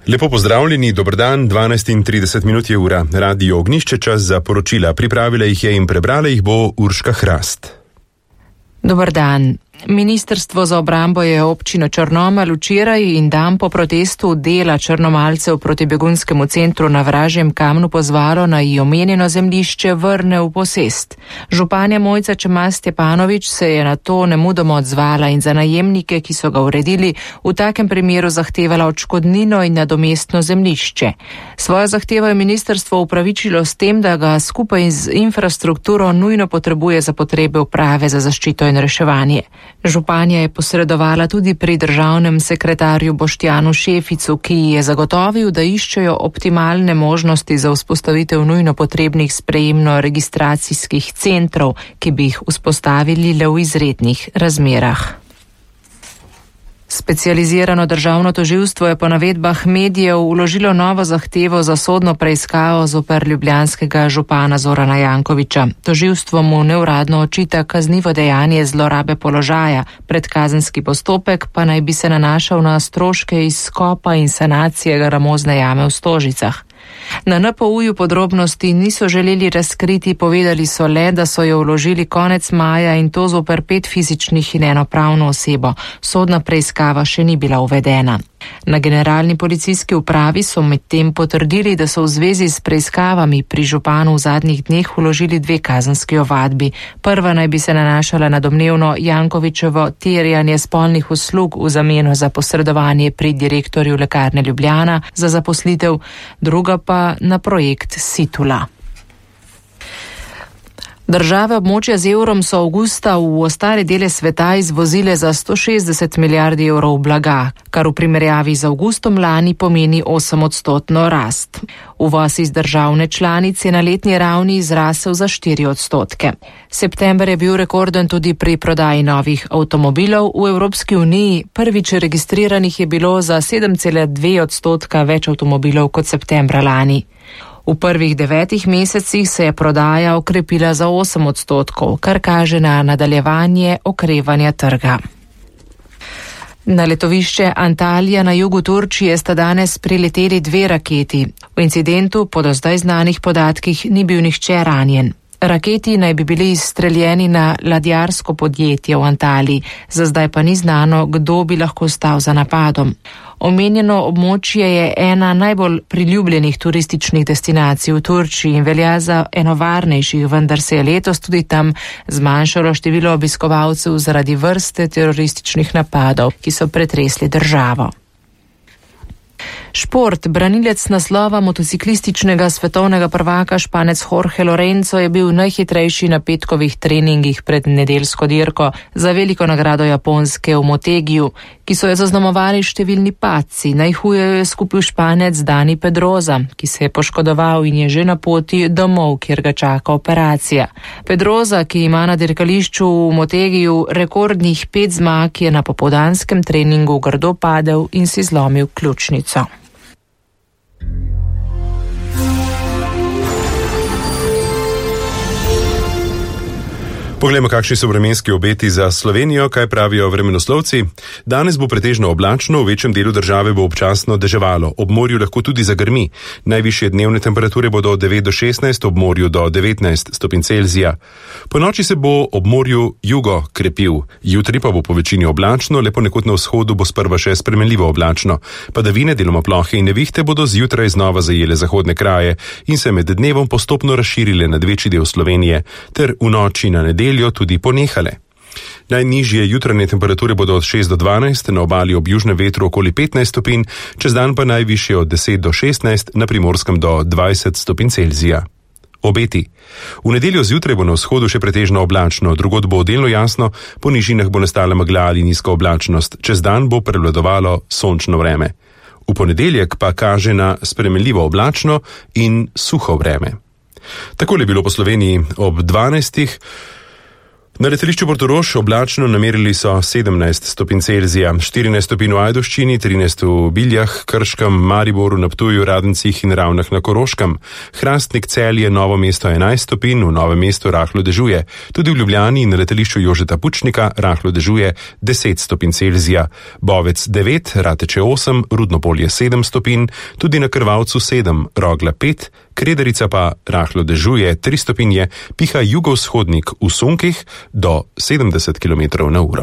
Lepo pozdravljeni, dober dan, 12:30 je ura. Radio Ognjišče, čas za poročila. Pripravila jih je in prebrala jih bo Urška Hrast. Dober dan. Ministrstvo za obrambo je občino Črnomelj včeraj in dan po protestu dela črnomalcev proti begunskemu centru na Vražjem Kamnu pozvalo, naj omenjeno zemljišče vrne v posest. Županja Mojca Čemas Stepanovič se je na to nemudoma odzvala in za najemnike, ki so ga uredili, v takem primeru zahtevala odškodnino in nadomestno zemljišče. Svojo zahtevo je ministrstvo upravičilo s tem, da ga skupaj z infrastrukturo nujno potrebuje za potrebe uprave za zaščito in reševanje. Županja je posredovala tudi pri državnem sekretarju Boštjanu Šeficu, ki je zagotovil, da iščejo optimalne možnosti za vzpostavitev nujno potrebnih sprejemno-registracijskih centrov, ki bi jih vzpostavili le v izrednih razmerah. Specializirano državno tožilstvo je po navedbah medijev vložilo novo zahtevo za sodno preiskavo zoper ljubljanskega župana Zorana Jankovića. Tožilstvo mu neuradno očita kaznivo dejanje zlorabe položaja, predkazenski postopek pa naj bi se nanašal na stroške izkopa in sanacije gramozne jame v Stožicah. Na NPU-ju podrobnosti niso želeli razkriti, povedali so le, da so jo vložili konec maja in to zoper 5 fizičnih in 1 pravno osebo. Sodna preiskava še ni bila uvedena. Na generalni policijski upravi so medtem potrdili, da so v zvezi s preiskavami pri županu v zadnjih dneh vložili 2 kazenski ovadbi. Prva naj bi se nanašala na domnevno Jankovićevo terjanje spolnih uslug v zameno za posredovanje pri direktorju Lekarne Ljubljana za zaposlitev, druga pa na projekt Situla. Države območja z evrom so avgusta v ostale dele sveta izvozile za 160 milijard evrov blaga, kar v primerjavi z avgustom lani pomeni 8% rast. Uvoz iz državne članice na letni ravni izrasel za 4%. September je bil rekorden tudi pri prodaji novih avtomobilov. V Evropski uniji prvič registriranih je bilo za 7,2% več avtomobilov kot septembra lani. V prvih 9 mesecih se je prodaja okrepila za 8%, kar kaže na nadaljevanje okrevanja trga. Na letovišče Antalija na jugu Turčije sta danes prileteli 2 raketi. V incidentu po do zdaj znanih podatkih ni bil nihče ranjen. Raketi naj bi bili izstreljeni na ladjarsko podjetje v Antaliji, za zdaj pa ni znano, kdo bi lahko stal za napadom. Omenjeno območje je ena najbolj priljubljenih turističnih destinacij v Turčiji in velja za eno varnejših, vendar se je letos tudi tam zmanjšalo število obiskovalcev zaradi vrste terorističnih napadov, ki so pretresli državo. Šport. Branilec naslova motociklističnega svetovnega prvaka Španec Jorge Lorenzo je bil najhitrejši na petkovih treningih pred nedeljsko dirko za veliko nagrado Japonske v Motegiju, ki so jo zaznamovali številni padci. Najhuje je skupil Španec Dani Pedrosa, ki se je poškodoval in je že na poti domov, kjer ga čaka operacija. Pedrosa, ki ima na dirkališču v Motegiju rekordnih 5 zmag, je na popoldanskem treningu grdo padel in si zlomil ključnico. Poglejmo, kakšni so vremenski obeti za Slovenijo, kaj pravijo vremenoslovci. Danes bo pretežno oblačno, v večjem delu države bo občasno deževalo. Ob morju lahko tudi zagrmi. Najvišje dnevne temperature bodo od 9 do 16, ob morju do 19 stopinj Celzija. Po noči se bo ob morju jugo krepil. Jutri pa bo po večini oblačno, le ponekod na vzhodu bo sprva še spremenljivo oblačno. Padavine, deloma plohe in nevihte bodo zjutraj znova zajele zahodne kraje in se med dnevom postopno razširile nad večji del Slovenije, ter v noči na nedeljo tudi ponehale. Najnižje jutranje temperature bodo od 6 do 12, na obali ob južnem vetru okoli 15 stopinj, čez dan pa najvišje od 10 do 16, na Primorskem do 20 stopinj Celzija. Obeti. V nedeljo zjutraj bo na vzhodu še pretežno oblačno, drugod bo delno jasno, po nižinah bo nastala megla ali nizka oblačnost, čez dan bo prevladovalo sončno vreme. V ponedeljek pa kaže na spremenljivo oblačno in suho vreme. Takole je bilo po Sloveniji ob 12. Na letališču Portorož oblačno namerili so 17 stopinj Celzija, 14 stopinj v Ajdovščini, 13 v Biljah, Krškem, Mariboru, na Ptuju, Radencih in Ravnah na Koroškem. Hrastnik, Celje, Novo mesto 11 stopinj, v Novem mestu rahlo dežuje. Tudi v Ljubljani in na letališču Jožeta Pučnika rahlo dežuje 10 stopinj Celzija. Bovec 9, Rateče 8, Rudnopolje 7 stopinj, tudi na Krvavcu 7, Rogla 5, Krederica pa rahlo dežuje 3 stopinje, piha jugovzhodnik v sunkih do 70 km/h.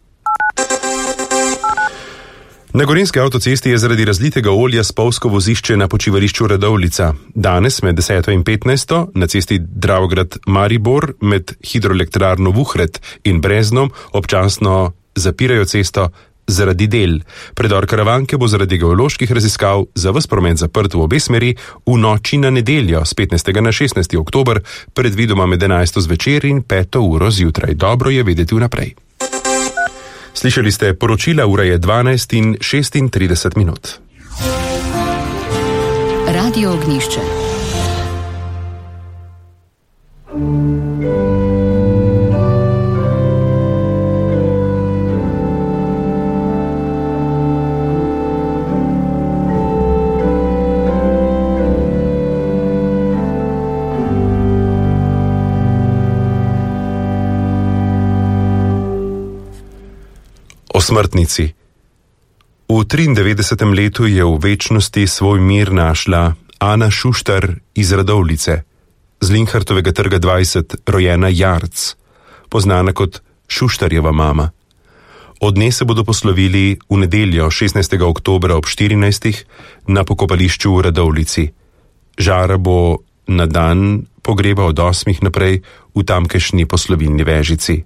Na Gorenjski avtocesti je zaradi razlitega olja spolzko vozišče na počivališču Radovljica. Danes med 10. in 15. na cesti Dravograd-Maribor med hidroelektrarno Vuhred in Breznom občasno zapirajo cesto zaradi del. Predor Karavanke bo zaradi geoloških raziskav za ves promet zaprt v obe smeri v noči na nedeljo z 15. na 16. oktober, predvidoma med 11. zvečer in 5. uro zjutraj. Dobro je vedeti vnaprej. Slišali ste poročila, ura je 12 in 36 minut. Radio Ognjišče. O smrtnici. V 93. letu je v večnosti svoj mir našla Ana Šuštar iz Radovljice, z Linhartovega trga 20, rojena Jarc, poznana kot Šuštarjeva mama. Od nje se bodo poslovili v nedeljo 16. oktobra ob 14. na pokopališču v Radovljici. Žara bo na dan pogreba od 8. naprej v tamkajšnji poslovilni vežici.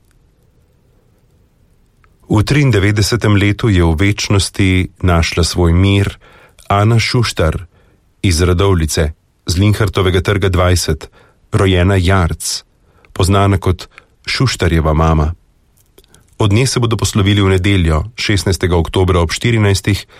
V 93. letu je v večnosti našla svoj mir Ana Šuštar iz Radovljice, z Linhartovega trga 20, rojena Jarc, poznana kot Šuštarjeva mama. Od nje se bodo poslovili v nedeljo 16. oktobra ob 14.